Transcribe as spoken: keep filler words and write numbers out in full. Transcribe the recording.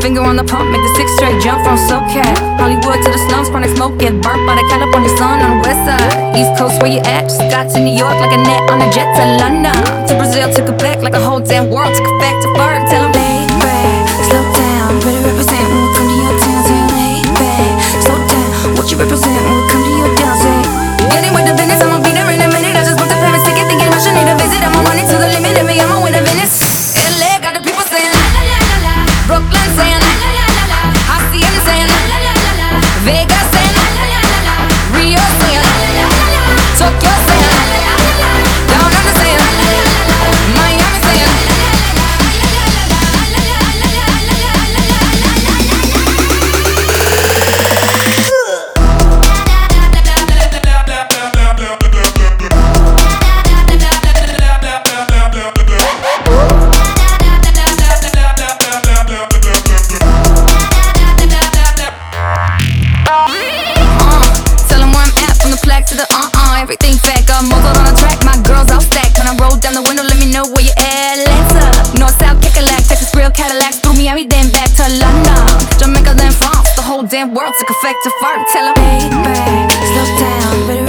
finger on the pump, make the six straight jump from SoCal. Hollywood to the slums, chronic smoke, get burnt by the California sun on the west side. East Coast, where you at? Just got to New York like a net on a jet to London. To Brazil, took it back like a whole damn world took it back to Bird. Tell 'em, lay back, slow down, better represent when we come to your town. Say, lay back, slow down, what you represent when we come to your town. Say, getting with the business, I'ma be there in a minute. I just booked the Paris ticket, thinking I should need a visit. I'm on it to the limit, and me, I'm on with a Venice. L A got the people saying la la la la, Brooklyn saying la la la la, Hacienda saying la la la la, Vegas saying la la la la, Rio saying la la la la, Tokyo saying la la la la, down under saying la la la la, Miami saying la la la to the uh-uh, everything fat, got muzzled on the track. My girls all stacked. When I roll down the window, let me know where you at. Atlanta, north, south, Kickalack, Texas, real Cadillacs. Through Miami, then back to London, Jamaica, then France. The whole damn world took effect to fart. Tell 'em, hey, back, slow down,